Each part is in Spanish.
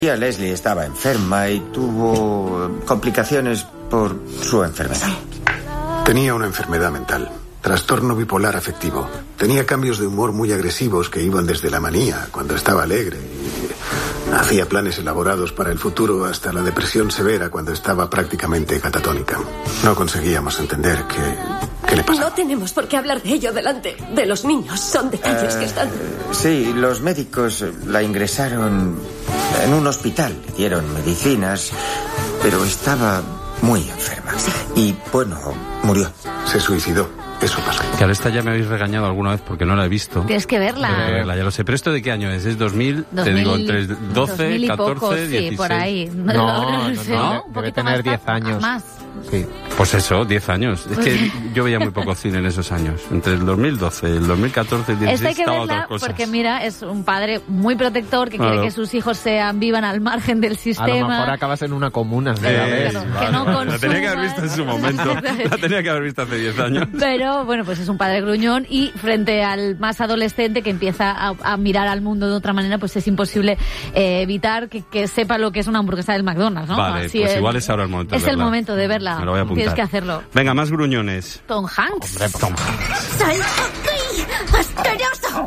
Tía Leslie estaba enferma y tuvo complicaciones por su enfermedad. Tenía una enfermedad mental, trastorno bipolar afectivo. Tenía cambios de humor muy agresivos que iban desde la manía, cuando estaba alegre, y hacía planes elaborados para el futuro, hasta la depresión severa cuando estaba prácticamente catatónica. No conseguíamos entender qué le pasaba. No tenemos por qué hablar de ello delante de los niños. Son detalles que están... Sí, los médicos la ingresaron en un hospital, le dieron medicinas, pero estaba muy enferma. Y, bueno, murió. Se suicidó. Eso pasó. Que a esta ya me habéis regañado alguna vez porque no la he visto. Tienes que verla. Ya lo sé. ¿Pero esto de qué año es? ¿Es 2000? Te digo, entre 12, 14, poco, 16. Sí, por ahí. No, un debe tener 10 años. Más. Sí. Pues eso, 10 años. Es que yo veía muy poco cine en esos años. Entre el 2012, el 2014, el 2016 Esta hay que estaba verla otras cosas. porque, mira, es un padre muy protector que quiere que sus hijos vivan al margen del sistema. A lo mejor acabas en una comuna. Claro, que no consuma. La tenía que haber visto en su momento. La tenía que haber visto hace 10 años. Pero, bueno, pues es un padre gruñón y frente al más adolescente que empieza a mirar al mundo de otra manera, pues es imposible evitar que sepa lo que es una hamburguesa del McDonald's, ¿no? Vale, así pues igual es ahora el momento de verla. Es el momento de verla. Me lo voy a apuntar. Tienes que hacerlo. Venga, más gruñones. Tom Hanks. Hombre, Tom Hanks. ¡Sal aquí! ¡Asqueroso!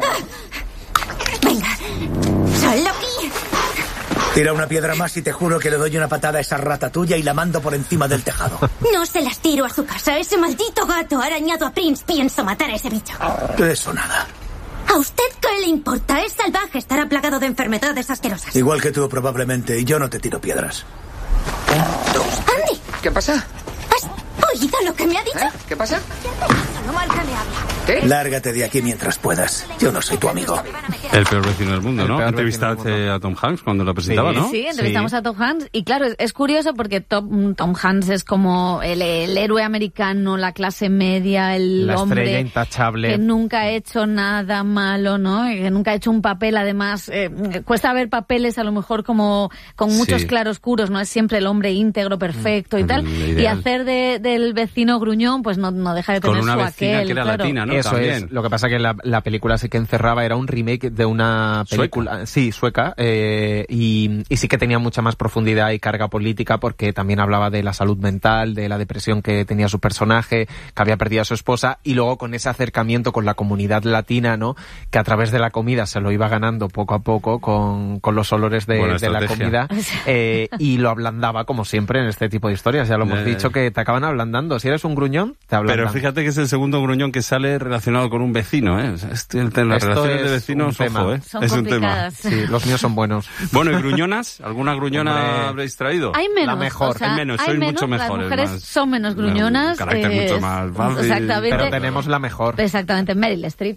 Venga, sal aquí. Tira una piedra más y te juro que le doy una patada a esa rata tuya y la mando por encima del tejado. No se las tiro a su casa. Ese maldito gato ha arañado a Prince. Pienso matar a ese bicho. De eso nada. ¿A usted qué le importa? Es salvaje, estará plagado de enfermedades asquerosas. Igual que tú, probablemente, y yo no te tiro piedras. Andy, ¿Qué pasa? ¿has oído lo que me ha dicho? ¿Qué pasa? No mal que me habla. ¿Qué? Lárgate de aquí mientras puedas. Yo no soy tu amigo. El peor vecino del mundo, El ¿no? peor Entrevistaste a Tom Hanks cuando lo presentaba, Sí. ¿no? Sí, entrevistamos a Tom Hanks y claro, es curioso porque Tom Hanks es como el héroe americano, la clase media, el La hombre estrella intachable. que nunca ha hecho nada malo, ¿no? Y que nunca ha hecho un papel, además, cuesta ver papeles a lo mejor como con muchos claroscuros, ¿no? Es siempre el hombre íntegro, perfecto y tal. ideal. Y hacer del vecino gruñón, pues no deja de tener Con una su vecina aquel, que era claro. latina, ¿no? Eso También. es. Lo que pasa que la película sí que encerraba, era un remake de una película... sueca, y sí que tenía mucha más profundidad y carga política porque también hablaba de la salud mental, de la depresión que tenía su personaje, que había perdido a su esposa, y luego con ese acercamiento con la comunidad latina, ¿no? Que a través de la comida se lo iba ganando poco a poco con los olores de la comida, y lo ablandaba como siempre en este tipo de historias. Ya lo hemos dicho, que te acaban ablandando. Si eres un gruñón, te ablandan. Pero fíjate que es el segundo gruñón que sale relacionado con un vecino, ¿eh? O sea, las relaciones de vecinos, ojo, ¿eh? Son es un complicadas. tema. Sí, los míos son buenos. Bueno, ¿y gruñonas? ¿Alguna gruñona Hombre, habréis traído? Hay menos. La mejor. O sea, Hay menos, hay sois menos, mucho mejores. Las mujeres más, son menos gruñonas. Un carácter mucho más fácil. Exactamente. Pero tenemos la mejor. Exactamente, Meryl Streep.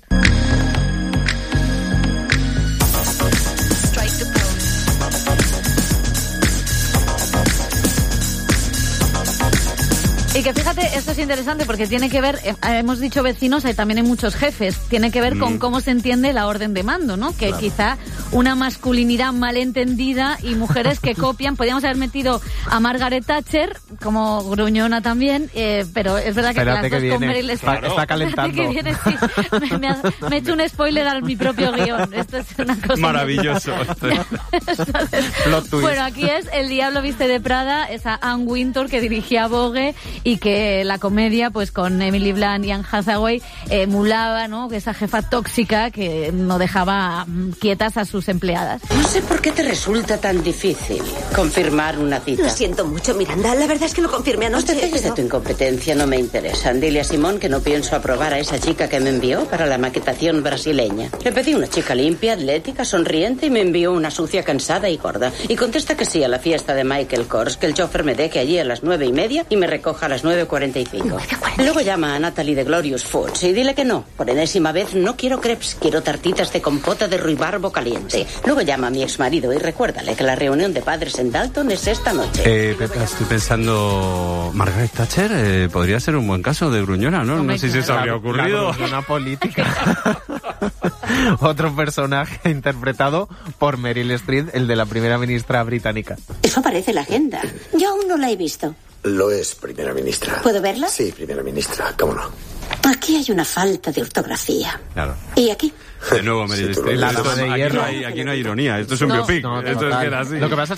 Y que fíjate, esto es interesante porque tiene que ver, hemos dicho vecinos, también hay muchos jefes, tiene que ver con cómo se entiende la orden de mando, ¿no? Que quizá una masculinidad malentendida y mujeres que copian, podríamos haber metido a Margaret Thatcher como gruñona también, pero es verdad que Espérate las dos que con viene. Meryl Streep. Está calentando. Que viene, sí. Me he hecho un spoiler a mi propio guión. Esto es una cosa maravilloso. Plot twist. Bueno, aquí es El diablo viste de Prada, esa Anne Wintour que dirigía Vogue y que la comedia, pues con Emily Blunt y Anne Hathaway, emulaba, ¿no? Esa jefa tóxica que no dejaba quietas a sus empleadas. No sé por qué te resulta tan difícil confirmar una cita. Lo siento mucho, Miranda. La verdad es que lo confirmé Los anoche. detalles de tu incompetencia no me interesan. Dile a Simón que no pienso aprobar a esa chica que me envió para la maquetación brasileña. Le pedí una chica limpia, atlética, sonriente y me envió una sucia, cansada y gorda. Y contesta que sí a la fiesta de Michael Kors, que el chofer me deje allí a las 9:30 y me recoja a las 9:45. Luego llama a Natalie de Glorious Foods y dile que no. Por enésima vez no quiero crepes, quiero tartitas de compota de ruibarbo caliente. Luego llama a mi exmarido y recuérdale que la reunión de padres en Dalton es esta noche. Estoy pensando, Margaret Thatcher podría ser un buen caso de gruñona, ¿no? Hombre, No sé si eso habría ocurrido. Una política. Otro personaje interpretado por Meryl Streep, el de la primera ministra británica. Eso parece la agenda. Yo aún no la he visto. Lo es, primera ministra. ¿Puedo verla? Sí, primera ministra, cómo no. Aquí hay una falta de ortografía. Claro. ¿Y aquí? De nuevo, Meryl Streep. La Dama de Hierro. Aquí no hay ironía. Esto es un biopic. No, esto es que era así. Lo que pasa es